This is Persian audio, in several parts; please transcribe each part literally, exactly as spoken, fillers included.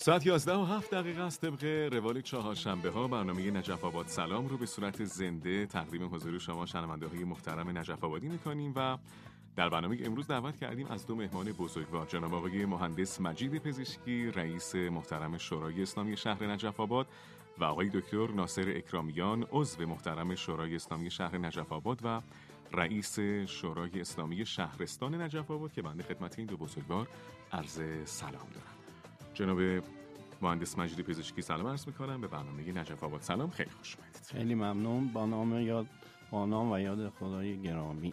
ساعت یازده و هفت دقیقه است. طبق روال چهارشنبه ها برنامه نجف آباد سلام رو به صورت زنده تقدیم حضور شما شنونده های محترم نجف آبادی میکنیم و در برنامه امروز دعوت کردیم از دو مهمان بزرگوار، جناب آقای مهندس مجید پزشکی، رئیس محترم شورای اسلامی شهر نجف آباد و آقای دکتر ناصر اکرامیان، عضو محترم شورای اسلامی شهر نجف آباد و رئیس شورای اسلامی شهرستان نجف آباد که بنده خدمت این دو بزرگوار عرض سلام دارم. جناب مهندس مجید پزشکی سلام عرض می‌کنم به برنامه نجف آباد سلام. خیلی خوش اومدید. خیلی ممنون. با نام یاد با نام و یاد خدای گرامی.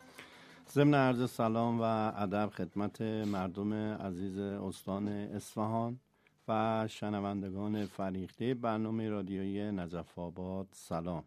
ضمن عرض سلام و ادب خدمت مردم عزیز استان اصفهان و شنوندگان فریخته برنامه رادیویی نجف آباد سلام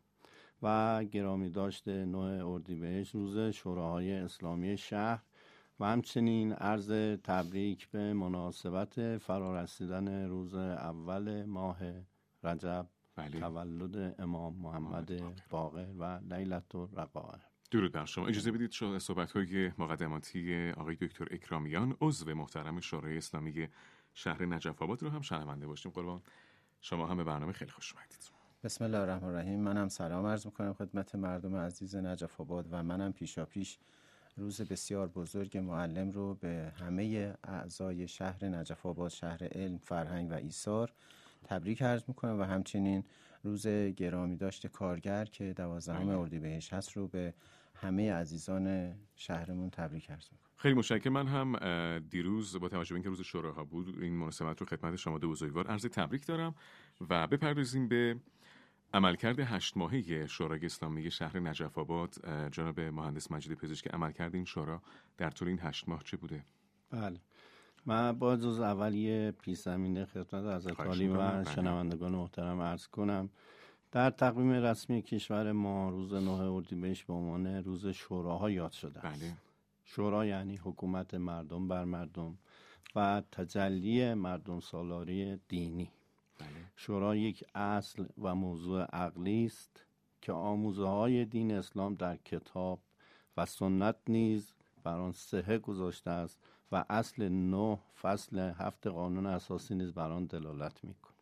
و گرامی داشته نه اردیبهشت روز شوراهای اسلامی شهر و همچنین عرض تبریک به مناسبت فرارسیدن روز اول ماه رجب، بله، تولد امام محمد باقر و لیلة الرقائع. درود بر شما. اجازه بدید صحبت‌های مقدماتی آقای دکتر اکرامیان، عضو محترم شورای اسلامی شهر نجف آباد رو هم شنونده باشیم. قربان شما هم به برنامه خیلی خوش اومدید. بسم الله الرحمن الرحیم. منم سلام عرض می‌کنم خدمت مردم عزیز نجف آباد و منم پیشاپیش روز بسیار بزرگ معلم رو به همه اعضای شهر نجف آباد، شهر علم، فرهنگ و ایثار تبریک عرض میکنم و همچنین روز گرامی داشته کارگر که دوازدهم اردیبهشت هست رو به همه عزیزان شهرمون تبریک عرض میکنم. خیلی متشکرم. من هم دیروز با توجه به اینکه روز شوراها بود این مناسبت رو خدمت شما دو بزرگوار عرض تبریک دارم و بپردازیم به عملکرد هشت ماهه شورای اسلامی شهر نجف آباد. جناب مهندس مجید پزشکی، عملکرد این شورا در طول این هشت ماه چه بوده؟ بله، من با جز اولیه پیش زمینه خدمت حضرت عالی و شنوندگان محترم عرض کنم. در تقویم رسمی کشور ما روز نه اردیبهشت به عنوان روز شوراها یاد شده است. بله. شورا یعنی حکومت مردم بر مردم و تجلی مردم سالاری دینی. بله. شورا یک اصل و موضوع عقلی است که آموزه های دین اسلام در کتاب و سنت نیز بر آن صحه گذاشته است و اصل نه فصل هفت قانون اساسی نیز بر آن دلالت می‌کند.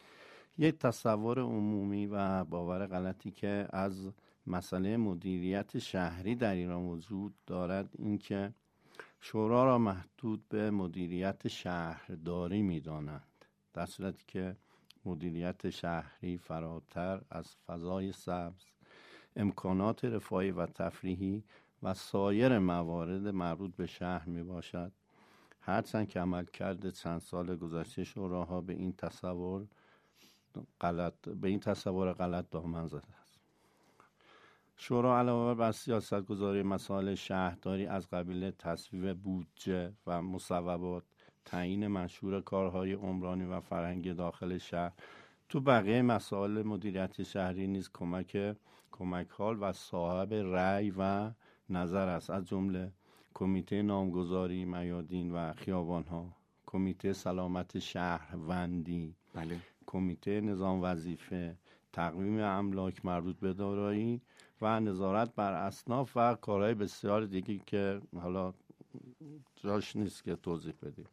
یک تصور عمومی و باور غلطی که از مسئله مدیریت شهری در ایران وجود دارد این که شورا را محدود به مدیریت شهرداری می‌دانند، در صورتی که مدیریت شهری فراتر از فضای سبز، امکانات رفاهی و تفریحی و سایر موارد مربوط به شهر می باشد. هرچند که عملکرد چند سال گذشته شوراها به این تصور غلط به این تصور غلط دامن زده است. شورا علاوه بر سیاست‌گذاری مسائل شهرداری از قبیل تصویب بودجه و مصوبات، تعیین منشور کارهای عمرانی و فرهنگی داخل شهر، تو بقیه مسائل مدیریت شهری نیز کمک کمک حال و صاحب رأی و نظر است، از جمله کمیته نامگذاری میادین و خیابان‌ها، کمیته سلامت شهروندی، بله، کمیته نظام وظیفه، تقویم املاک مربوط به دارایی و نظارت بر اصناف و کارهای بسیار دیگه که حالا جاش نیست که توضیح بدیم.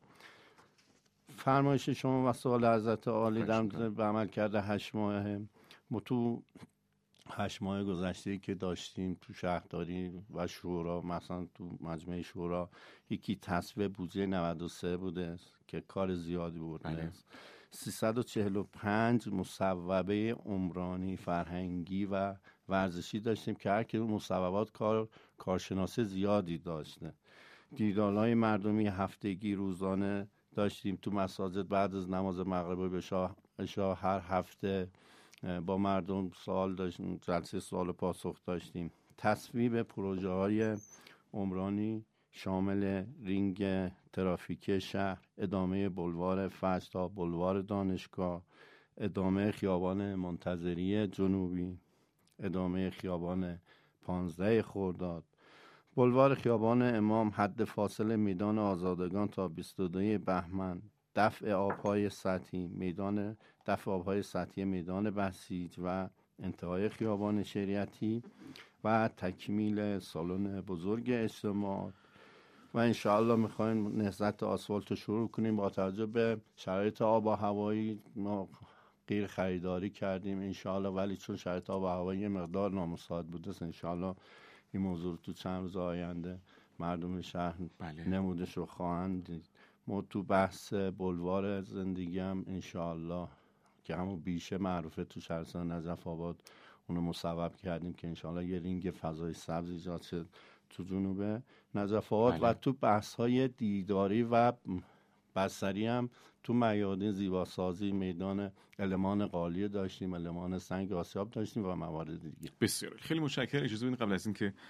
فرمایش شما و سوال حضرت عالی در به عمل کرده هشت ماه تو هشت ماه گذشته که داشتیم تو شهرداری و شورا، مثلا تو مجمع شورا یکی تصویب بودجه نود و سه بوده که کار زیادی برده است. سیصد و چهل و پنج مصوبه عمرانی، فرهنگی و ورزشی داشتیم که هر کدوم مصوبات کار کارشناسی زیادی داشته. دیدارهای مردمی هفتگی روزانه داشتیم تو مساجد بعد از نماز مغرب و عشا. هر هفته با مردم سوال داشتیم، جلسه سوال و پاسخ داشتیم. تصویب پروژه های عمرانی شامل رینگ ترافیکی شهر، ادامه بلوار فجر تا بلوار دانشگاه، ادامه خیابان منتظری جنوبی، ادامه خیابان پانزده خرداد، بلوار خیابان امام، حد فاصل میدان آزادگان تا بیست و دو بهمن، دفع آبهای سطحی میدان دفع آبهای سطحی میدان بسیج و انتهای خیابان شریعتی و تکمیل سالن بزرگ اجتماع و انشاءالله میخوایم نهضت آسفالت رو شروع کنیم. با توجه به شرایط آب و هوایی ما غیر خریداری کردیم انشاءالله، ولی چون شرایط آب و هوایی یه مقدار نامساعد بوده انشاءالله این موضوع تو چند روز آینده مردم شهر بله. نمودش رو خواهند دید. ما تو بحث بلوار زندگی هم انشاءالله که همون بیشه معروفه تو شهرستان نجف آباد اونو مصوب کردیم که انشاءالله یه رینگ فضای سبز ایجاد شد تو جنوب نجف آباد. بله. و تو بحث های دیداری و بصری هم تو میادین زیباسازی میدان المان قالیه داشتیم، المان سنگ آسیاب داشتیم و موارد دیگه. بسیار خیلی متشکرم. اجازه بدین قبل از این که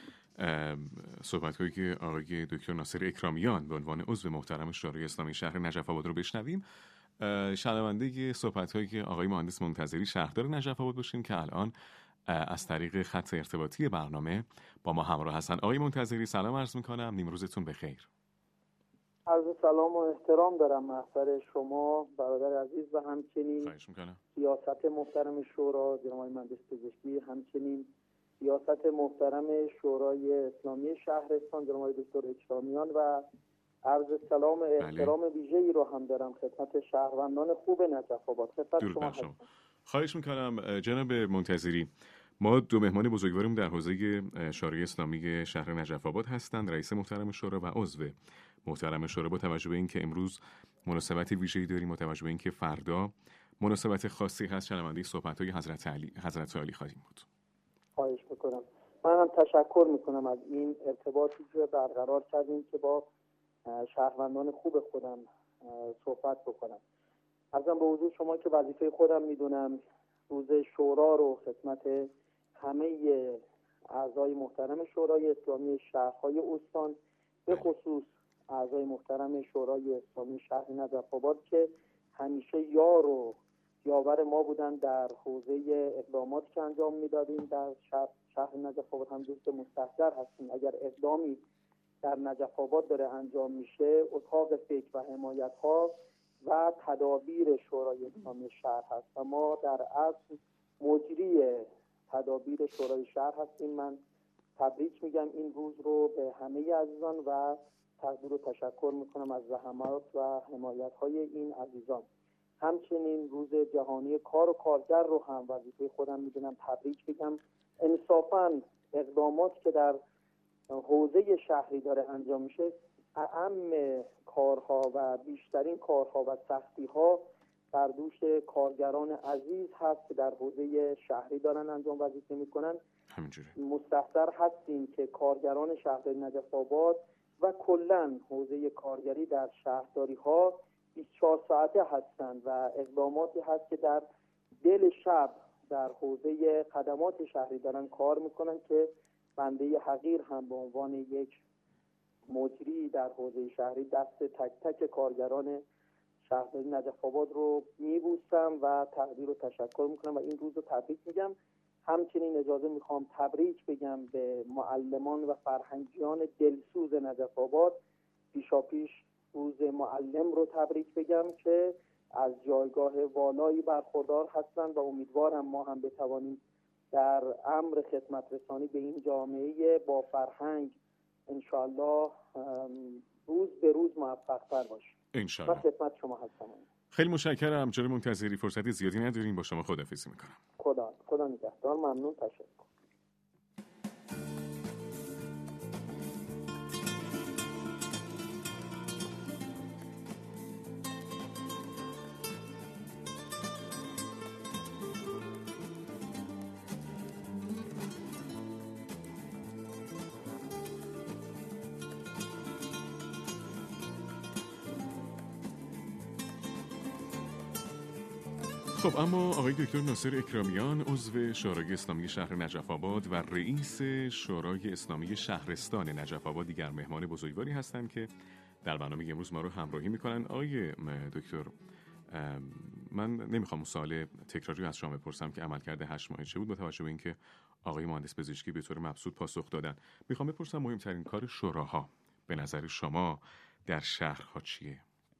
صحبت هایی که آقای دکتر ناصر اکرامیان به عنوان عضو محترم شورای اسلامی شهر نجف آباد رو بشنویم، شنونده صحبت هایی که آقای مهندس منتظری شهردار نجف آباد باشیم که الان از طریق خط ارتباطی برنامه با ما همراه هستن. آقای منتظری سلام عرض میکنم، نیم روزتون بخیر. عرض سلام و احترام دارم محضر شما برادر عزیز و همچنین خواهش میکنم سیاست محترم شورا جناب مهندس پزشکی، همچنین سیاست محترم شورای اسلامی شهرستان جناب دکتر اکرامیان و عرض سلام و احترام ویژه‌ای رو هم دارم خدمت شهروندان خوب نجف آباد. خدمت شما هستم. خواهش میکنم جناب منتظری. ما دو مهمان بزرگواریم در حوزه شورای اسلامی شهر نجف آباد هستند، رئیس محترم شورا و عضو محترم شورا. با توجه به اینکه امروز مناسبت ویژه‌ای داریم، با توجه به اینکه فردا مناسبت خاصی هست، شنونده صحبت‌های حضرت علی حضرت علی خواهیم بود. خواهش میکنم. من هم تشکر میکنم از این ارتباطی که برقرار کردیم که با شهروندان خوب خودم صحبت بکنم. عرضم به حضور شما که وظیفه خودم میدونم روز شورا رو خدمت همه اعضای محترم شورای اسلامی شهرهای استان، به خصوص اعضای محترم شورای اسلامی شهر نجف آباد که همیشه یار و یاور ما بودن در حوزه اقدامات که انجام میدادیم در شهر, شهر نجف آباد هم دوست مستحضر هستیم. اگر اقدامی در نجف آباد داره انجام میشه، اتاق فکر و حمایت ها و تدابیر شورای اسلامی شهر هست و ما در اصل مجری تدابیر شورای شهر هستیم. من تبریک میگم این روز رو به همه عزیزان و تقدیر و تشکر میکنم از زحمات و حمایت های این عزیزان. همچنین روز جهانی کار و کارگر رو هم وظیفه خودم میدونم تبریک بگم. انصافاً اقدامات که در حوزه شهری داره انجام میشه، اهم کارها و بیشترین کارها و سختی‌ها بر دوش کارگران عزیز هست که در حوزه شهری دارن انجام وظیفه میکنن. همینجوره. مستحضر هستیم که کارگران شهر نجف آباد و کلاً حوزه کارگری در شهرداری ها بیست و چهار ساعته هستند و اقداماتی هست که در دل شب در حوزه خدمات شهری دارن کار میکنن که بنده حقیر هم به عنوان یک مجری در حوزه شهری دست تک تک کارگران شهرداری نجف آباد رو میبوسم و تقدیر و تشکر میکنم و این روز رو تبریک میگم. همچنین اجازه میخوام تبریک بگم به معلمان و فرهنگیان دلسوز نجف آباد. پیشا پیش روز معلم رو تبریک بگم که از جایگاه والایی برخوردار هستند و امیدوارم ما هم بتوانیم در امر خدمت رسانی به این جامعه با فرهنگ انشاءالله روز به روز موفق تر باشیم. انشاءالله. و خدمت شما هستم. خیلی متشکرم جناب منتظری، فرصت زیادی نداریم، با شما خداحافظی میکنم. خدا خدا نگهدار. ممنون، تشکر. خب اما آقای دکتر ناصر اکرامیان عضو شورای اسلامی شهر نجف آباد و رئیس شورای اسلامی شهرستان نجف آباد دیگر مهمان بزرگواری هستند که در برنامه امروز ما رو همراهی میکنن. آقای دکتر، من نمیخوام اون سوال تکراری از شما بپرسم که عملکرد هشت ماهه چه بود، با توجه به اینکه آقای مهندس پزشکی به طور مبسوط پاسخ دادن. میخوام بپرسم مهمترین کار شوراها به نظر شما در شهرها چیه؟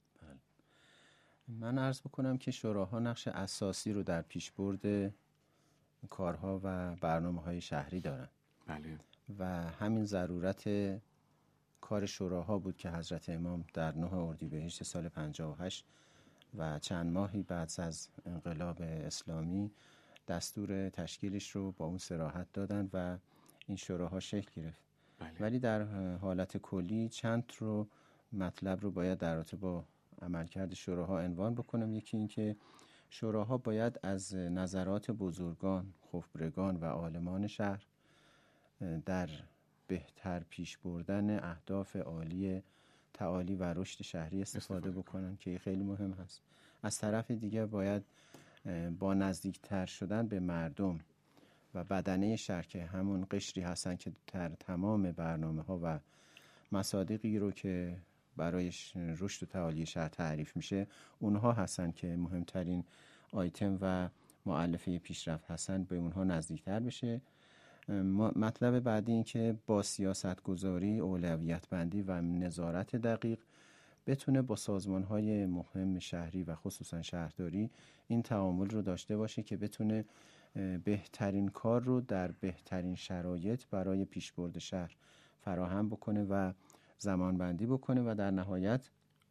من عرض بکنم که شوراها نقش اساسی رو در پیشبرد کارها و برنامه‌های شهری دارن. بله. و همین ضرورت کار شوراها بود که حضرت امام در نه اردیبهشت سال پنجاه و هشت و چند ماهی بعد از انقلاب اسلامی دستور تشکیلش رو با اون صراحت دادن و این شوراها شکل گرفت. بله. ولی در حالت کلی چند رو مطلب رو باید در رابطه با عملکرد شوراها عنوان بکنم. یکی این که شوراها باید از نظرات بزرگان، خبرگان و عالمان شهر در بهتر پیش بردن اهداف عالی تعالی و رشد شهری استفاده بکنن که خیلی مهم هست. از طرف دیگه باید با نزدیکتر شدن به مردم و بدنه شهر که همون قشری هستن که در تمام برنامه ها و مصادیقی رو که برای رشد و تعالی شهر تعریف میشه اونها هستن که مهمترین آیتم و مؤلفه پیشرفت هستن، به اونها نزدیکتر بشه. مطلب بعدی این که با سیاست گذاری، اولویت بندی و نظارت دقیق بتونه با سازمان‌های مهم شهری و خصوصا شهرداری این تعامل رو داشته باشه که بتونه بهترین کار رو در بهترین شرایط برای پیشبرد شهر فراهم بکنه و زمان بندی بکنه و در نهایت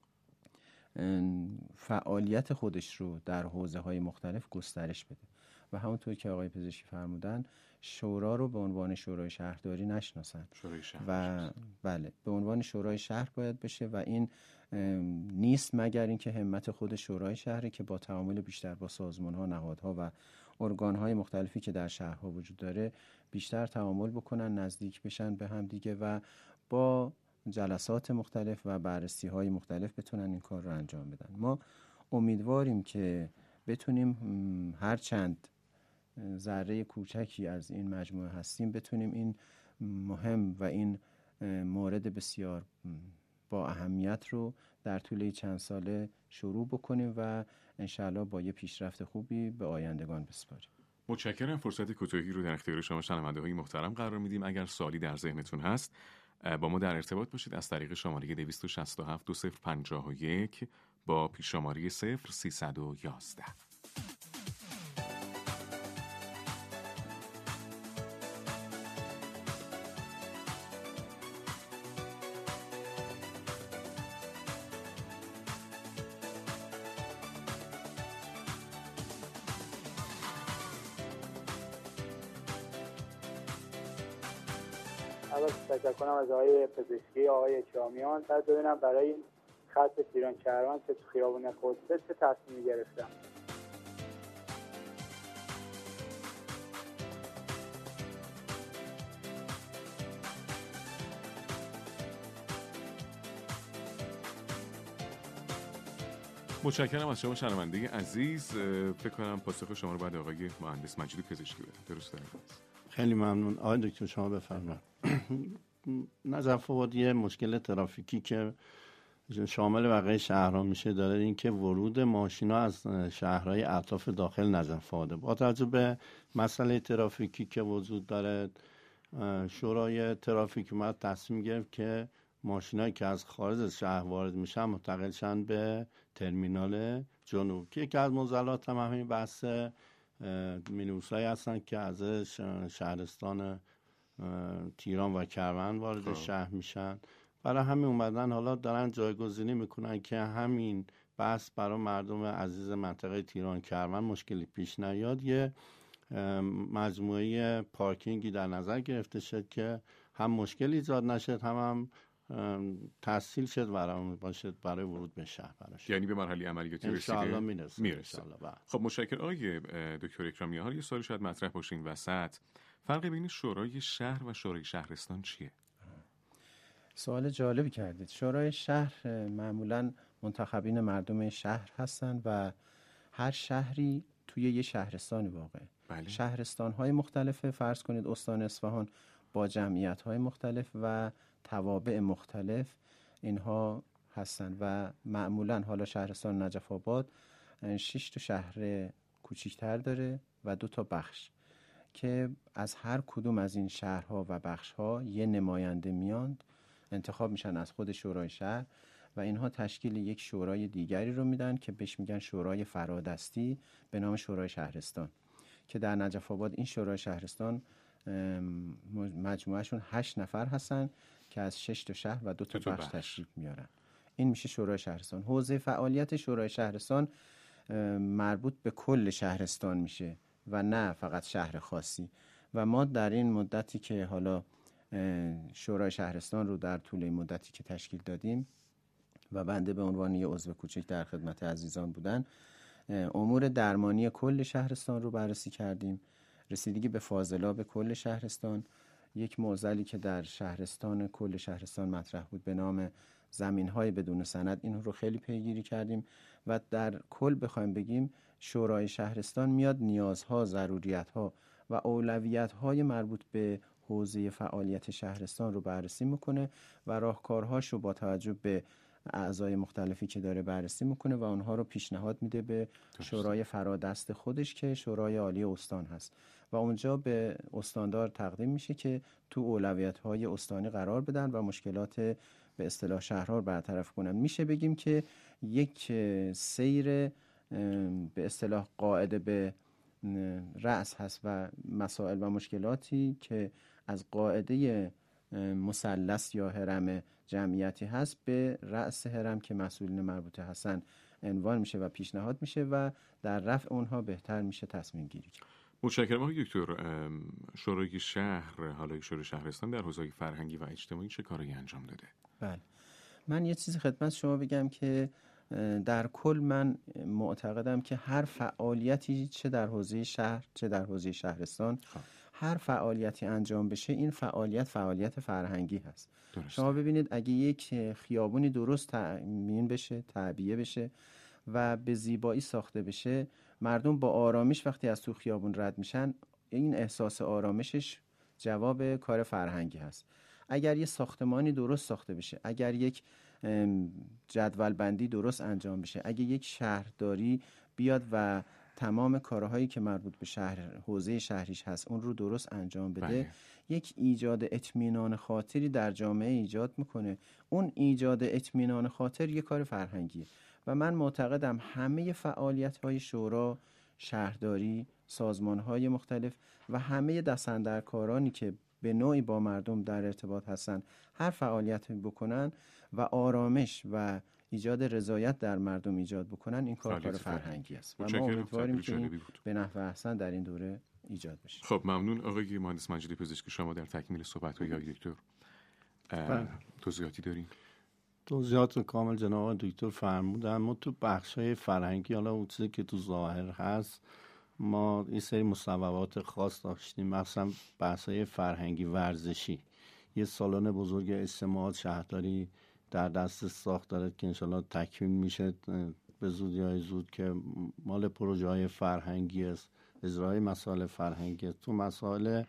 فعالیت خودش رو در حوزه‌های مختلف گسترش بده. و همونطور که آقای پزشکی فرمودن شورا رو به عنوان شورای شهرداری نشناسن شورای شهر و بله به عنوان شورای شهر باید بشه و این نیست مگر اینکه همت خود شورای شهری که با تعامل بیشتر با سازمان‌ها، نهادها و ارگان‌های مختلفی که در شهرها وجود داره بیشتر تعامل بکنن، نزدیک بشن به هم دیگه و با جلسات مختلف و بررسی‌های مختلف بتونن این کار رو انجام بدن. ما امیدواریم که بتونیم هر چند ذره کوچکی از این مجموعه هستیم بتونیم این مهم و این مورد بسیار با اهمیت رو در طول چند ساله شروع بکنیم و انشاءالله با یه پیشرفت خوبی به آیندگان بسپاریم. متشکرم. فرصت کوتاهی رو در اختیار شما شنونده‌های محترم قرار میدیم. اگر سوالی در ذهنتون هست با ما در ارتباط باشید از طریق شماره دویست و شصت و هفت دو صفر پنجاه و یک با پیش شماره صفر سیصد و یازده. اول تشکر کنم از آقای پزشکی، آقای چامیان. بعد ببینم برای این خط تیران شهروند که تو خیابون قدس چه تصمیمی گرفتم. متشکرم از شما شنونده عزیز. فکر کنم پاسخ شما رو بعد آقای مهندس مجید پزشکی بدم. درسته؟ خیلی ممنون. آقای دکتر شما بفرمایید. نجف آباد یه مشکل ترافیکی که شامل بقیه شهرها میشه داره این که ورود ماشینا از شهرهای اطراف داخل نجف آباد. با توجه به مسئله ترافیکی که وجود داره شورای ترافیک اومد تصمیم گرفت که ماشینایی که از خارج از شهر وارد میشن منتقل شن به ترمینال جنوب که یکی از معضلات هم همین بحث مینیبوسایی هستن که از شهرستان تیران و کرمان وارد خب. شهر میشن. برای همین اومدن حالا دارن جایگزینی میکنن که همین بحث برای مردم عزیز منطقه تیران کرمان مشکلی پیش نیاد. یه مجموعه پارکینگی در نظر گرفته شد که هم مشکل ایجاد نشد هم هم تسهیل شد برای باشد برای ورود به شهر براش. یعنی به مرحله عملیاتی رسیده. ان شاء الله میرسه. میرسه. خب متشکرم آقای دکتر اکرامی. حالا یه سوالی شاید مطرح باشه این وسط. فرق بین شورای شهر و شورای شهرستان چیه؟ سوال جالبی کردید. شورای شهر معمولاً منتخبین مردم شهر هستن و هر شهری توی یه شهرستانی واقعه. بله. شهرستان‌های مختلفه، فرض کنید استان اصفهان با جمعیت‌های مختلف و توابع مختلف اینها هستن و معمولاً حالا شهرستان نجف آباد شش تا شهر کوچیک‌تر داره و دو تا بخش که از هر کدوم از این شهرها و بخش‌ها یه نماینده میاند انتخاب میشن از خود شورای شهر و اینها تشکیل یک شورای دیگری رو میدن که بهش میگن شورای فرادستی به نام شورای شهرستان که در نجف آباد این شورای شهرستان مجموعهشون هشت نفر هستن که از شش تا شهر و دو تا دو بخش بخش. تشریف میارن. این میشه شورای شهرستان. حوزه فعالیت شورای شهرستان مربوط به کل شهرستان میشه و نه فقط شهر خاصی. و ما در این مدتی که حالا شورای شهرستان رو در طول این مدتی که تشکیل دادیم و بنده به عنوان یه عضو کوچک در خدمت عزیزان بودن، امور درمانی کل شهرستان رو بررسی کردیم، رسیدگی به فاضلاب کل شهرستان، یک معضلی که در شهرستان کل شهرستان مطرح بود به نام زمین‌های بدون سند، این رو خیلی پیگیری کردیم و در کل بخوایم بگیم شورای شهرستان میاد نیازها، ضروریت‌ها و اولویت‌های مربوط به حوزه فعالیت شهرستان رو بررسی میکنه و راهکارهاش رو با توجه به اعضای مختلفی که داره بررسی میکنه و اونها رو پیشنهاد میده به شورای فرادست خودش که شورای عالی استان هست و اونجا به استاندار تقدیم میشه که تو اولویت‌های استانی قرار بدن و مشکلات به اصطلاح شهرها رو برطرف کنن. میشه بگیم که یک سیر به اصطلاح قاعده به رأس هست و مسائل و مشکلاتی که از قاعده مثلث یا هرم جمعیتی هست به رأس هرم که مسئولین مربوطه هستن عنوان میشه و پیشنهاد میشه و در رفع اونها بهتر میشه تصمیم گیری کرد. متشکرم آقای دکتر. شورای شهر، حالا شورای شهرستان در حوزه فرهنگی و اجتماعی چه کاری انجام داده؟ بله، من یه چیزی خدمت شما بگم که در کل من معتقدم که هر فعالیتی چه در حوزه شهر چه در حوزه شهرستان خواه. هر فعالیتی انجام بشه این فعالیت فعالیت فرهنگی هست. درسته. شما ببینید اگه یک خیابونی درست تأمین بشه، تعبیه بشه و به زیبایی ساخته بشه، مردم با آرامش وقتی از تو خیابون رد میشن، این احساس آرامشش جواب کار فرهنگی هست. اگر یه ساختمانی درست ساخته بشه، اگر یک جدول بندی درست انجام بشه، اگه یک شهرداری بیاد و تمام کارهایی که مربوط به شهر حوزه شهریش هست اون رو درست انجام بده، بله. یک ایجاد اطمینان خاطری در جامعه ایجاد میکنه. اون ایجاد اطمینان خاطر یک کار فرهنگیه و من معتقدم همه فعالیت‌های شورا، شهرداری، سازمان‌های مختلف و همه دستاندرکارانی که به نوعی با مردم در ارتباط هستن هر فعالیت بکنن و آرامش و ایجاد رضایت در مردم ایجاد بکنن، این کار کار فرهنگی است و ما امیدواریم که این به نحو احسن در این دوره ایجاد بشه. خب ممنون آقای مهندس مجیدی پزشک. شما در تکمیل صحبت‌های آقای دکتر توضیحاتی دارین؟ توضیحات کامل جناب دکتر فرمودن. ما تو بخش‌های فرهنگی، حالا اون چیزی که تو ظاهر هست، ما این سری مصوبات خاص داشتیم، مثلا بحث‌های فرهنگی ورزشی. یه سالن بزرگ اجتماعات شهرداری در دست ساخت داره که انشالله تکمیل میشه به زودی های زود که مال پروژه های فرهنگی است، اجرای مسائل فرهنگی است. تو مسائل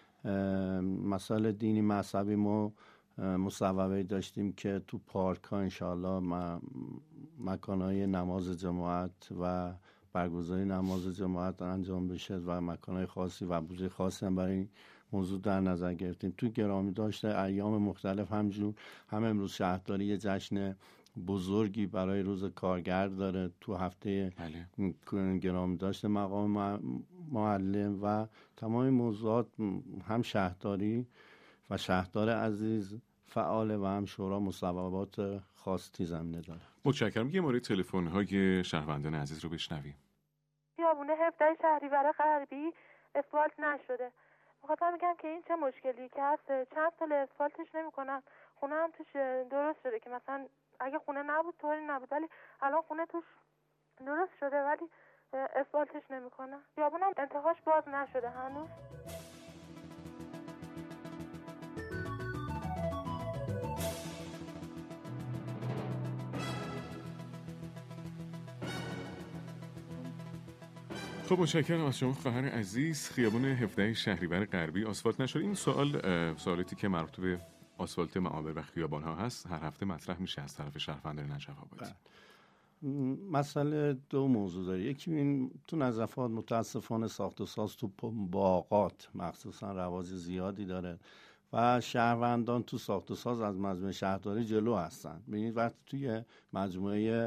مسائل دینی مذهبی ما مصوبه داشتیم که تو پارک ها انشالله مکانهای نماز جماعت و برگزاری نماز جماعت انجام بشه و مکانهای خاصی و بودجه خاصی هم برای موضوع در نظر گرفتیم. تو گرامی داشته ایام مختلف همجور هم امروز شهرداری یه جشن بزرگی برای روز کارگر داره، تو هفته بله. گرامی داشته مقام معلم و تمام موضوعات هم شهرداری و شهردار عزیز فعال و هم شورا مصوبات خاصی زمینه داره. متشکرم. یه مورد تلفن های شهروندان عزیز رو بشنویم. خیابون هفده شهریور غربی اسفالت نشده. می‌خواستم بگم که این چه مشکلی که هست، چند سال اسفالتش نمی‌کنن. خونه هم توش درست شده که مثلا اگه خونه نبود طوری نبود، ولی الان خونه توش درست شده ولی اسفالتش نمی‌کنن. خیابون هم انتهاش باز نشده هنوز. خب متشکرم از شما خواهر عزیز. خیابون هفده شهریور غربی آسفالت نشده. این سوال سوالاتی که مربوط به آسفالت معابر و خیابان ها هست هر هفته مطرح میشه از طرف شهروندان نجف آبادی. مسئله دو موضوع داره. یکی این تو نظافت متاسفانه ساخت و ساز تو باغات مخصوصا رواج زیادی داره و شهروندان تو ساخت و ساز از مجموعه شهرداری جلو هستن. ببینید وقتی توی مجموعه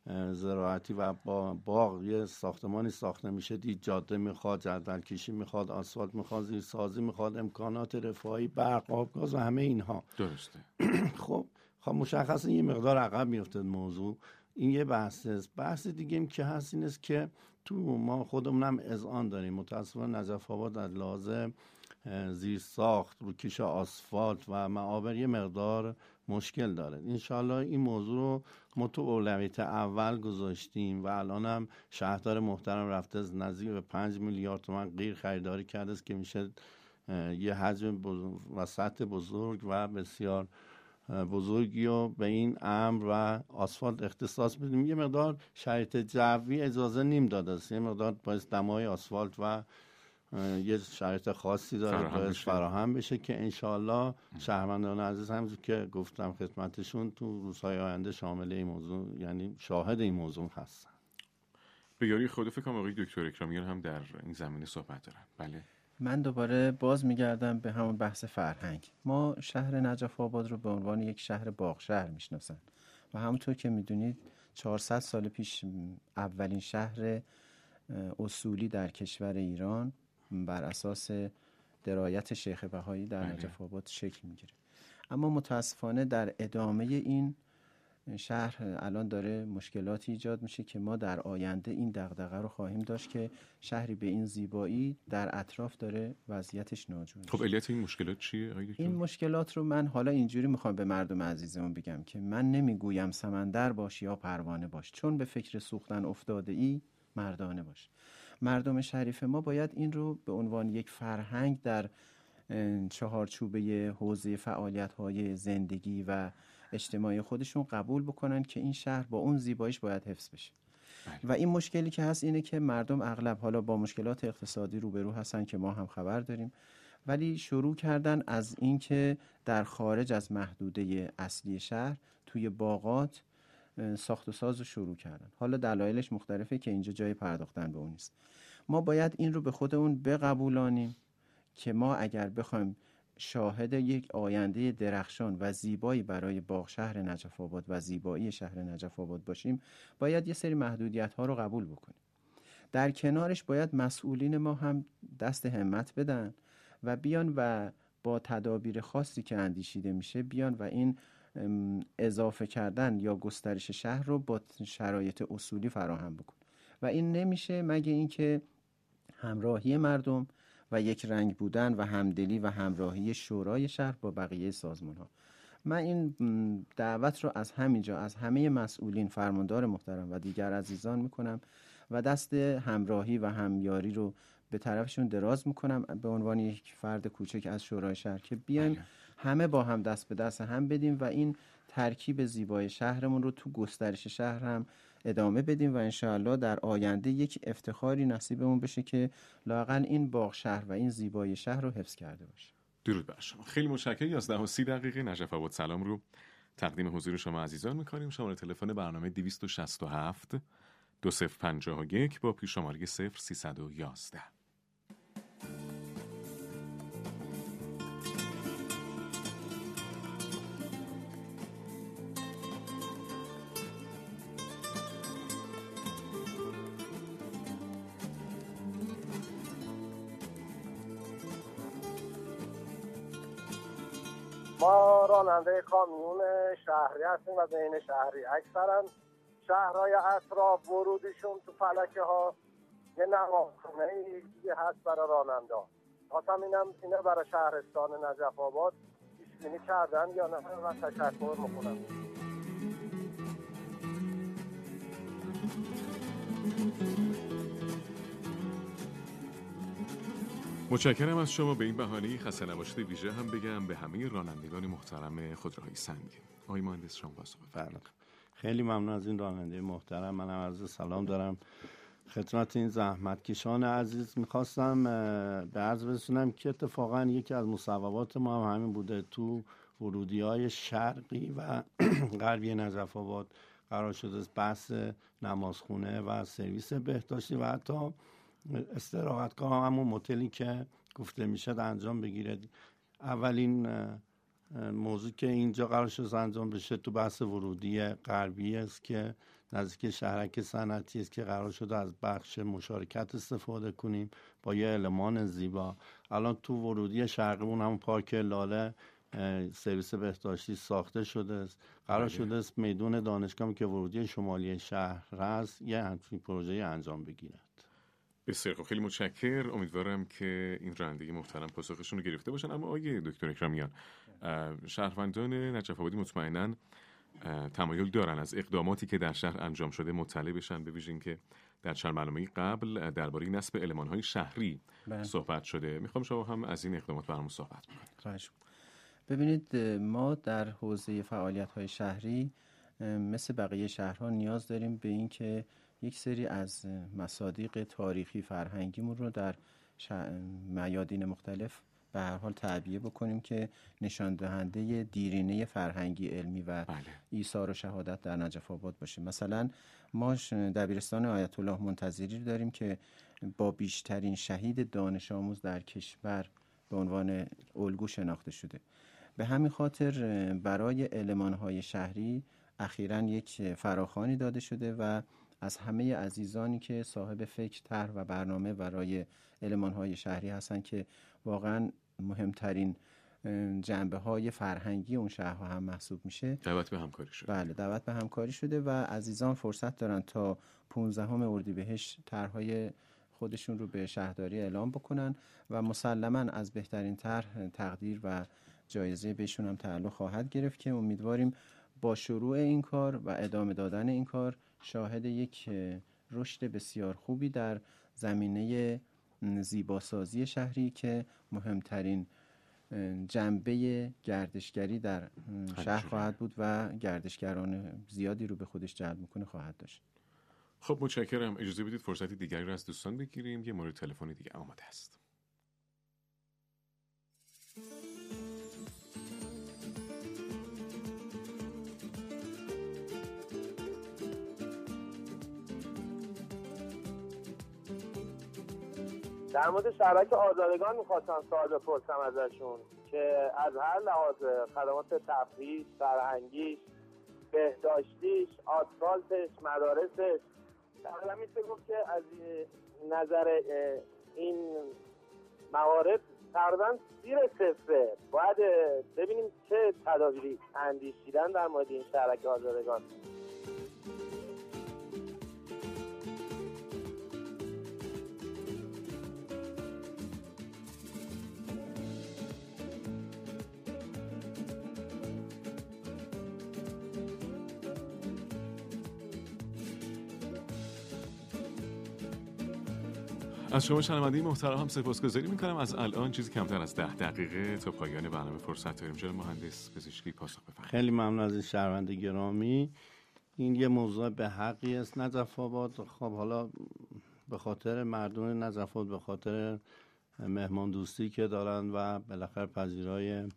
زراعتی و با باغ یه ساختمانی ساخته میشه، دید جاده میخواد، جدول کشی میخواد، آسفالت میخواد، زیرسازی میخواد، امکانات رفاهی، برق، آبگاز و همه اینها. درسته. خب خب مشخصا یه مقدار عقب میفته موضوع. این یه بحث است. بحث دیگه هم که هست این است که تو ما خودمون هم اذعان داریم. متاسفانه نجف آباد از لحاظ زیر ساخت، روکش آسفالت و معابر یه مقدار مشکل داره. انشالله این موضوع رو ما تو اولویت اول گذاشتیم و الان هم شهردار محترم رفته از نزدیک به پنج میلیارد تومان غیر خریداری کرده است که میشه یه حجم و سطح بزرگ و بسیار بزرگی رو به این امر و آسفالت اختصاص بدیم. یه مقدار شرایط جوی اجازه نیم داده است، یه مقدار باید دمای آسفالت و یه شرایط خاصی داره فراهم باید بشه. فراهم بشه که انشاءالله شهروندان عزیز همونجور که گفتم خدمتشون تو روزهای آینده شامل این موضوع، یعنی شاهد این موضوع هستن. به یاری خود فکر کنم آقای دکتر اکرامیان هم در این زمینه صحبت دارن. بله. من دوباره باز میگردم به همون بحث فرهنگ. ما شهر نجف آباد رو به عنوان یک شهر باغ شهر میشناسن و همونطور که میدونید چهارصد سال پیش اولین شهر اصولی در کشور ایران بر اساس درایت شیخ بهایی در نجف آباد شکل میگیره. اما متاسفانه در ادامه این شهر الان داره مشکلاتی ایجاد میشه که ما در آینده این دغدغه رو خواهیم داشت که شهری به این زیبایی در اطراف داره وضعیتش ناجور میشه. خب علت این مشکلات چیه آقای دکتر؟ این مشکلات رو من حالا اینجوری میخوام به مردم عزیزمون بگم که من نمیگویم سمندر باش یا پروانه باش، چون به فکر سوختن افتاده ای مردانه باش. مردم شریف ما باید این رو به عنوان یک فرهنگ در چهارچوبه حوزه فعالیت‌های زندگی و اجتماعی خودشون قبول بکنن که این شهر با اون زیباییش باید حفظ بشه. بله. و این مشکلی که هست اینه که مردم اغلب حالا با مشکلات اقتصادی روبرو هستن که ما هم خبر داریم، ولی شروع کردن از این که در خارج از محدوده اصلی شهر توی باغات ساخت و ساز رو شروع کردن. حالا دلایلش مختلفه که اینجا جای پرداختن به اون نیست. ما باید این رو به خودمون بقبولانیم که ما اگر بخوایم شاهد یک آینده درخشان و زیبایی برای باغ شهر نجف آباد و زیبایی شهر نجف آباد باشیم، باید یه سری محدودیت ها رو قبول بکنیم. در کنارش باید مسئولین ما هم دست همت بدن و بیان و با تدابیر خاصی که اندیشیده میشه بیان و این اضافه کردن یا گسترش شهر رو با شرایط اصولی فراهم بکن. و این نمیشه مگه اینکه همراهی مردم و یک رنگ بودن و همدلی و همراهی شورای شهر با بقیه سازمان ها. من این دعوت رو از همینجا از همه مسئولین، فرماندار محترم و دیگر عزیزان میکنم و دست همراهی و همیاری رو به طرفشون دراز میکنم به عنوان یک فرد کوچک از شورای شهر که بیایم همه با هم دست به دست هم بدیم و این ترکیب زیبای شهرمون رو تو گسترش شهر هم ادامه بدیم و انشاءالله در آینده یک افتخاری نصیبمون بشه که لااقل این باغ شهر و این زیبای شهر رو حفظ کرده باشه. درود بر شما. خیلی متشکرم. یازده و سی دقیقه نجف آباد سلام رو تقدیم حضور شما عزیزان می‌کنیم. شماره تلفن برنامه دویست و شصت و هفت دو صفر پنجاه و یک با پیش شماره صفر سیصد و یازده. ما راننده کامیون شهری هستیم و بین شهری اکثرا شهرهای اطراف ورودیشون تو فلکه ها یه نمازخونه دیگه هست برای راننده ها. خواستم اینم اینه برای شهرستان نجف آباد پیش‌بینی کردن یا نه و تشکر میکنم. متشکرم از شما. به این بهانه خسته نباشید ویژه هم بگم به همه رانندگان محترم خودروهای سنگین. آقای مهندس شما واسه بفرمایید. خیلی ممنون از این راننده محترم. منم عرض سلام دارم خدمت این زحمتکشان عزیز. میخواستم به عرض برسونم که اتفاقا یکی از مصوبات ما هم همین بوده. تو ورودی‌های شرقی و غربی نجف آباد قرار شده بحث نمازخونه و سرویس بهداشتی و حتی استراحتگاه هم همون موتلی که گفته میشه انجام بگیره. اولین موضوع که اینجا قرار شده انجام بشه تو بحث ورودی غربی است که نزدیک شهرک صنعتی است که قرار شده از بخش مشارکت استفاده کنیم با یه المان زیبا. الان تو ورودی شرقیمون هم پارک لاله سرویس بهداشتی ساخته شده است. قرار شده است میدون دانشگاه که ورودی شمالی شهر هست یه همچین پروژه انجام بگیرد. بسیار خوب، خیلی متشکرم. امیدوارم که این رانندگی محترم پاسخشون رو گرفته باشن. اما آقای دکتر اکرامیان، شهروندان نجف آبادی مطمئناً تمایل دارن از اقداماتی که در شهر انجام شده مطلع بشن، به ویژه اینکه در چند برنامه قبل درباره نصب المان‌های شهری بله. صحبت شده. میخوام شما هم از این اقدامات برامون صحبت کنید. ببینید، ما در حوزه فعالیت‌های شهری مثل بقیه شهرها نیاز داریم به این که یک سری از مصادیق تاریخی فرهنگیمون رو در میادین مختلف به هر حال تعبیه بکنیم که نشان دهنده دیرینه فرهنگی، علمی و بله. ایثار و شهادت در نجف آباد باشه. مثلا ما دبیرستان آیت الله منتظری داریم که با بیشترین شهید دانش آموز در کشور به عنوان الگو شناخته شده. به همین خاطر برای المان‌های شهری اخیراً یک فراخوانی داده شده و از همه عزیزانی که صاحب فکر، طرح و برنامه برای المان‌های شهری هستن که واقعاً مهمترین جنبه‌های فرهنگی اون شهرها هم محسوب میشه، دعوت به همکاری شده. بله، دعوت به همکاری شده و عزیزان فرصت دارن تا پانزدهم اردیبهشت طرح‌های خودشون رو به شهرداری اعلام بکنن و مسلماً از بهترین طرح تقدیر و جایزه بهشون هم تعلق خواهد گرفت که امیدواریم با شروع این کار و ادامه دادن این کار شاهد یک رشد بسیار خوبی در زمینه زیباسازی شهری که مهمترین جنبه گردشگری در شهر خواهد بود و گردشگران زیادی رو به خودش جلب میکنه خواهد داشت. خب متشکرم. اجازه بدید فرصتی دیگری رو از دوستان بگیریم. یه مورد تلفنی دیگه آماده است. در مورد شهرک آزادگان میخواستم سوال بپرسم ازشون که از هر لحاظ خدمات تفریحی، فرهنگیش، بهداشتیش، آسفالتش، مدارسش، تقریبا میشه گفت که از نظر این موارد تقریبا زیر صفره. باید ببینیم چه تدابیری اندیشیدن در مورد این شهرک آزادگان. از شما شنونده محترم هم سپاسگزاری میکنم. از الان چیزی کمتر از ده دقیقه تا پایان برنامه فرصت داریم. جناب مهندس پزشکی پاسخ بفرمایید. خیلی ممنون از این شنونده گرامی. این یه موضوع به حقی است. نجف آباد خب حالا به خاطر مردم نجف آباد، به خاطر مهمان دوستی که دارن و بالاخره پذیرای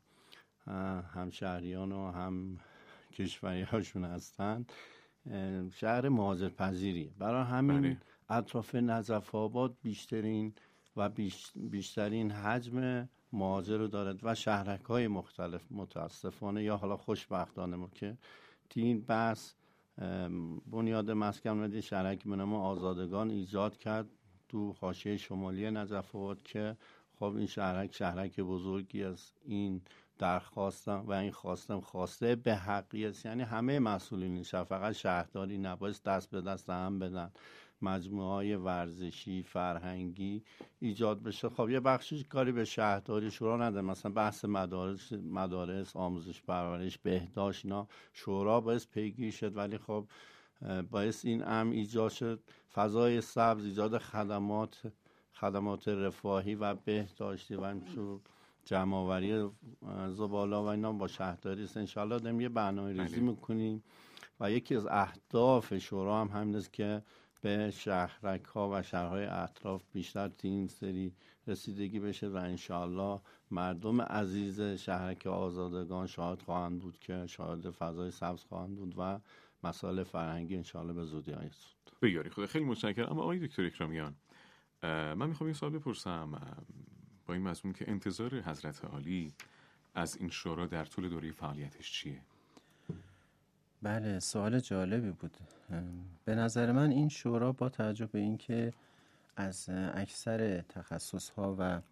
همشهریان و هم کشوری هاشون هستن، شهر مهاجرپذیری. برای همین بله. اطراف نجف آباد بیشترین و بیشترین حجم مهاجر رو دارد و شهرک‌های مختلف متاسفانه یا حالا خوشبختانه ما که این بحث بنیاد مسکن مدی شهرک به نام آزادگان ایجاد کرد تو حاشیه شمالی نجف آباد که خب این شهرک شهرک بزرگی است. این درخواستم و این خواستم خواسته به حقی است، یعنی همه مسئولین شهر، فقط شهرداری نباید دست به دست هم بدن، مجموعه‌های ورزشی فرهنگی ایجاد بشه. خب یه بخشش کاری به شهرداری شورا نداره، مثلا بحث مدارس مدارس آموزش پرورش بهداشت اینا شورا باعث پیگیری شد، ولی خب باعث این امر ایجاد شد فضای سبز، ایجاد خدمات خدمات رفاهی و بهداشتی و همچنین جمع‌آوری زباله و اینا با شهرداری است. انشالله داریم یه برنامه‌ریزی میکنیم و یکی از اهداف شورا هم همین است که به شهرک‌ها و شهرهای اطراف بیشتر این سری رسیدگی بشه و انشالله مردم عزیز شهرک آزادگان شاهد خواهند بود که شاهد فضای سبز خواهند بود و مسائل فرهنگی انشالله به زودی آید شد. بگیاری خدا. خیلی متشکرم. اما آقای دکتر اکرامیان، من میخوام یه سوال بپرسم با این مضمون که انتظار حضرت عالی از این شورا در طول دوره فعالیتش چیه؟ بله، سوال جالبی بود. به نظر من این شورا با توجه به اینکه از اکثر تخصص‌ها و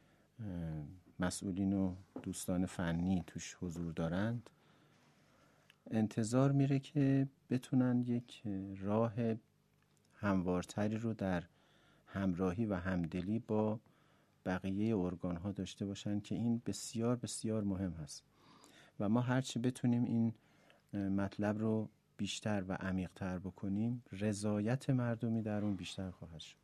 مسئولین و دوستان فنی توش حضور دارند، انتظار میره که بتونن یک راه هموارتری رو در همراهی و همدلی با بقیه ارگان‌ها داشته باشن که این بسیار بسیار مهم هست و ما هرچی بتونیم این مطلب رو بیشتر و عمیق‌تر بکنیم، رضایت مردمی در اون بیشتر خواهد شد.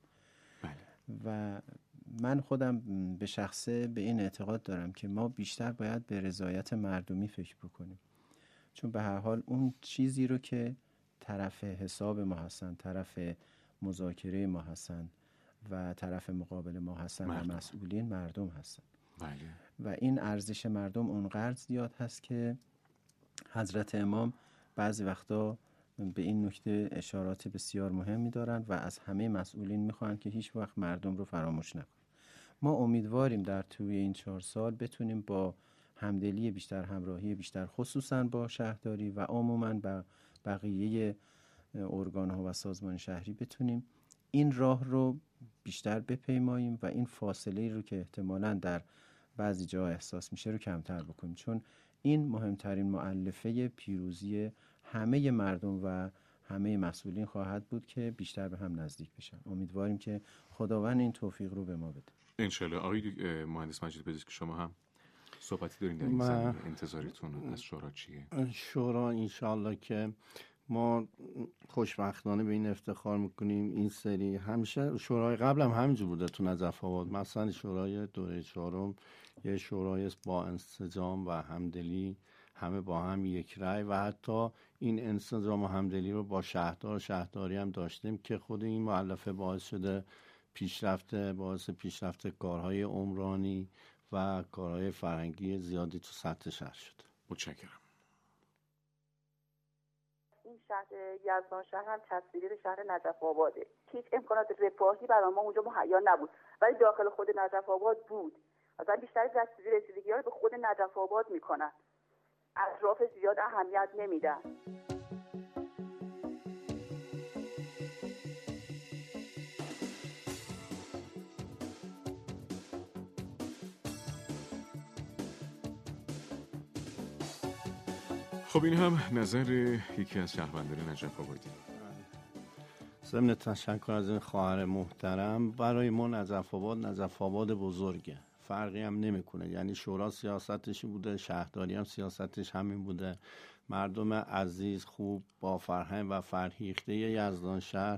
و من خودم به شخصه به این اعتقاد دارم که ما بیشتر باید به رضایت مردمی فکر بکنیم، چون به هر حال اون چیزی رو که طرف حساب ما هستن، طرف مذاکره ما هستن و طرف مقابل ما هستن مردم. و مسئولین مردم هستن. بله. و این ارزش مردم اونقدر زیاد هست که حضرت امام بعضی وقتا به این نکته اشارات بسیار مهمی دارن و از همه مسئولین میخوان که هیچ وقت مردم رو فراموش نکنن. ما امیدواریم در توی این چهار سال بتونیم با همدلی بیشتر، همراهی بیشتر، خصوصا با شهرداری و عموما با بقیه ارگان‌ها و سازمان شهری بتونیم این راه رو بیشتر بپیماییم و این فاصله رو که احتمالاً در بعضی جا احساس میشه رو کمتر بکنیم، چون این مهمترین مؤلفه پیروزی همه مردم و همه مسئولین خواهد بود که بیشتر به هم نزدیک بشن. امیدواریم که خداوند این توفیق رو به ما بده. انشالله. آقای مهندس مجید پزشک، شما هم صحبتی دارین در این زمینه؟ انتظارتون از شورا چیه؟ شورا انشالله که ما خوشبختانه به این افتخار میکنیم این سری، همیشه شورای قبل هم همینجور بوده تو نجف آباد، مثلا شورای دوره چهارم یه شورای با انسجام و همدلی، همه با هم یک رأی و حتی این انسجام و همدلی رو با شهردار شهرداری هم داشتیم که خود این مؤلفه باعث شده پیشرفت باعث پیشرفت کارهای عمرانی و کارهای فرهنگی زیادی تو سطح شهر شد. متشکرم. این شهر یزدان شهر هم تصویری شهر نجف آباده. هیچ امکانات رفاهی برای ما اونجا مهیا نبود، ولی داخل خود نجف آباد بود. مثلا بیشتر دسترسی رسیدگی‌ها رو به خود نجف آباد میکنن، اطراف زیاد اهمیت نمیدن. خب این هم نظر یکی از شهروندان نجف آبادی. ضمن تشکر از این خواهر محترم، برای ما نجف آباد نجف آباد بزرگه، فرقی هم نمیکنه. یعنی شورا سیاستش بوده، شهرداری هم سیاستش همین بوده. مردم عزیز خوب با فرهنگ و فرهیخته یزدان شهر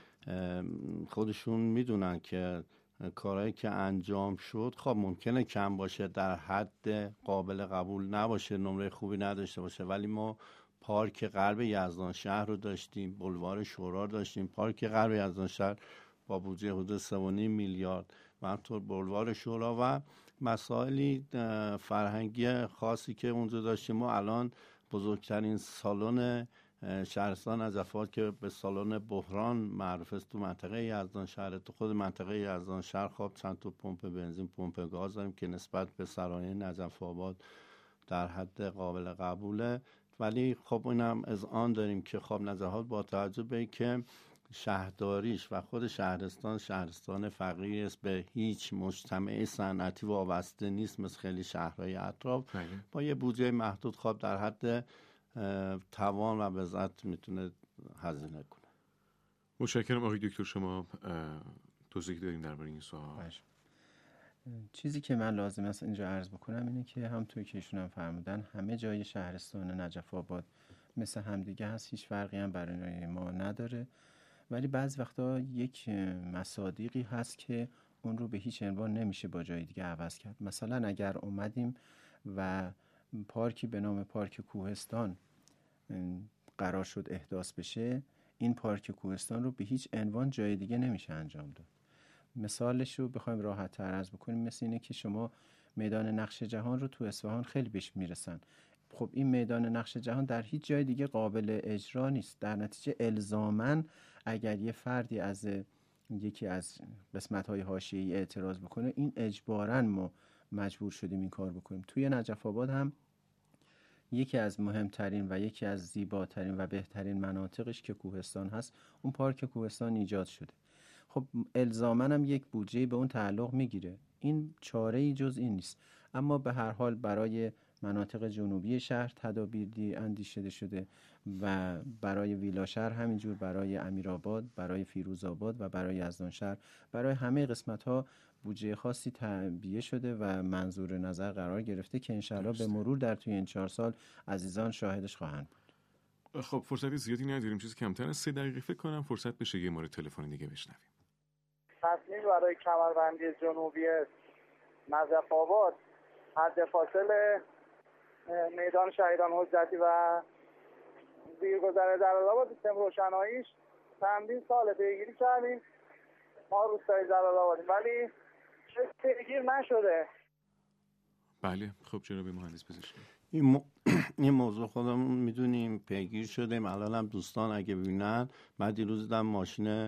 خودشون میدونن که کارهایی که انجام شد خب ممکنه کم باشه، در حد قابل قبول نباشه، نمره خوبی نداشته باشه، ولی ما پارک غرب یزدان شهر رو داشتیم، بلوار شورا داشتیم. پارک غرب یزدان شهر با بودجه حدود سه و نیم میلیارد و همطور بلوار شورا و مسائلی فرهنگی خاصی که اونجا داشتیم. ما الان بزرگترین سالن شهرستان نجف آباد که به سالن بحران معروف است تو منطقه یزدان شهر، تو خود منطقه یزدان شهر خب چند تا پمپ بنزین، پمپ گاز داریم که نسبت به سرانه نجف آباد در حد قابل قبوله. ولی خب اینم از آن داریم که خب نجف آباد با توجه به اینکه شهرداریش و خود شهرستان شهرستان فقیری است، به هیچ مجتمع صنعتی وابسته نیست مثل خیلی شهرهای اطراف، با یه بودجه محدود خب در حد توان و وضعیت میتونه هزینه کنه. متشکرم. آقای دکتر شما توضیح دارین درباره این سوال؟ چیزی که من لازم است اینجا عرض بکنم اینه که هم توی که ایشون هم فرمودن همه جای شهرستان نجف آباد مثل همدیگه هست، هیچ فرقی هم برای ما نداره، ولی بعض وقتا یک مصادیقی هست که اون رو به هیچ عنوان نمیشه با جای دیگه عوض کرد. مثلا اگر اومدیم و پارکی به نام پارک کوهستان قرار شد احداث بشه، این پارک کوهستان رو به هیچ عنوان جای دیگه نمیشه انجام داد. مثالش رو بخوایم راحت تر عرض بکنیم، مثل اینه که شما میدان نقش جهان رو تو اصفهان خیلی بهش میرسن، خب این میدان نقش جهان در هیچ جای دیگه قابل اجرا نیست. در نتیجه الزاماً اگر یه فردی از یکی از قسمت‌های حاشیه‌ای اعتراض بکنه، این اجباراً ما مجبور شدیم این کار بکنیم. توی نجف آباد هم یکی از مهمترین و یکی از زیباترین و بهترین مناطقش که کوهستان هست، اون پارک کوهستان ایجاد شده. خب الزاماً هم یک بودجه به اون تعلق میگیره، این چاره ای جز این نیست، اما به هر حال برای مناطق جنوبی شهر تدابیری اندیشیده شده و برای ویلا شهر همینجور، برای امیرآباد، برای فیروزآباد و برای یزدانشهر، برای همه قسمت‌ها بودجه خاصی تعبیه شده و منظور نظر قرار گرفته که انشاءالله به مرور در توی این چهار سال عزیزان شاهدش خواهند بود. خب فرصت زیادی نداریم، چیزی کمتر از سه دقیقه فکر کنم فرصت بشه یه مورد تلفنی دیگه بشنویم. تصمیم برای کمربندی جنوبی نجف آباد حد فاصل میدان شهیدان حجتی و زیرگذر جلال‌آباد سیستم روشناییش چندین سال پیگیری کردیم ما روستای جلال‌آبادیم ولی پیگیر نشده. بله خب جناب مهندس پزشکی، این, م... این موضوع خودمون میدونیم پیگیر شدیم. الان هم دوستان اگه ببینن، من دیروز دیدم ماشین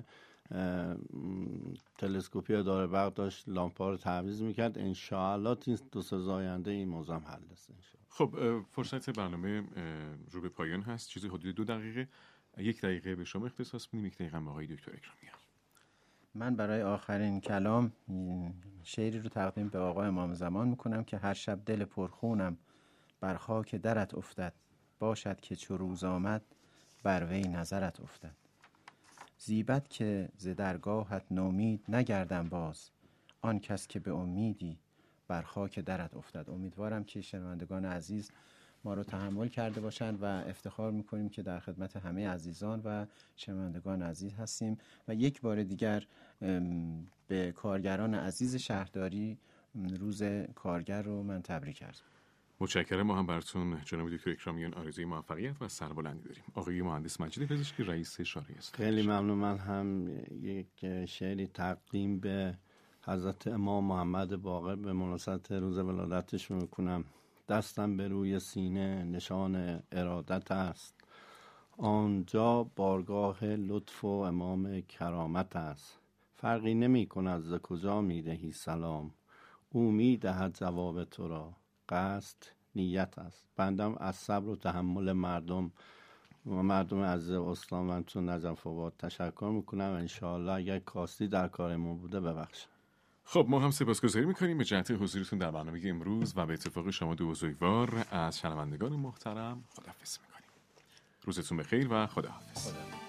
تلسکوپی اداره برق داشت لامپا رو تعویض میکرد. انشاءالله تو دو سه روز آینده این موضوع هم حل است. خب فرصت برنامه رو به پایان هست، چیزی حدود دو دقیقه، یک دقیقه به شما اختصاص میدیم، یک دقیقه به آقای دکتر اکرامیان. من برای آخرین کلام شعری رو تقدیم به آقای امام زمان میکنم که هر شب دل پرخونم بر خاک درت افتد، باشد که چو روز آمد بر وی نظرت افتد. زیبت که ز درگاهت نومید نگردم باز، آن کس که به امیدی بر خاک درت افتد. امیدوارم که شنوندگان عزیز ما رو تحمل کرده باشند و افتخار میکنیم که در خدمت همه عزیزان و شنوندگان عزیز هستیم و یک بار دیگر به کارگران عزیز شهرداری روز کارگر رو من تبریک عرض می‌کنم. متشکرم. ما هم براتون جناب دکتر اکرامیان آرزوی موفقیت و سربلندی داریم. آقای مهندس مجید پزشکی رئیس شورای است. خیلی ممنون. من هم یک شعری تقدیم به حضرت امام محمد باقر به مناسبت روز ولادتش میکنم. دستم به روی سینه نشان ارادت است، آنجا بارگاه لطف و امام کرامت است. فرقی نمی کند ز کجا می دهی سلام، او می دهد جواب تو را، قصد نیت است. بندم از صبر و تحمل مردم و مردم عزیز استان من تو نجف آباد تشکر میکنم و انشاءالله اگر کاستی در کارمون بوده ببخشم. خب ما هم سپاسگزاری میکنیم به جهت حضورتون در برنامه امروز و به اتفاق شما دو بزرگوار از شنوندگان محترم خداحافظی میکنیم. روزتون بخیر و خداحافظ. خدا.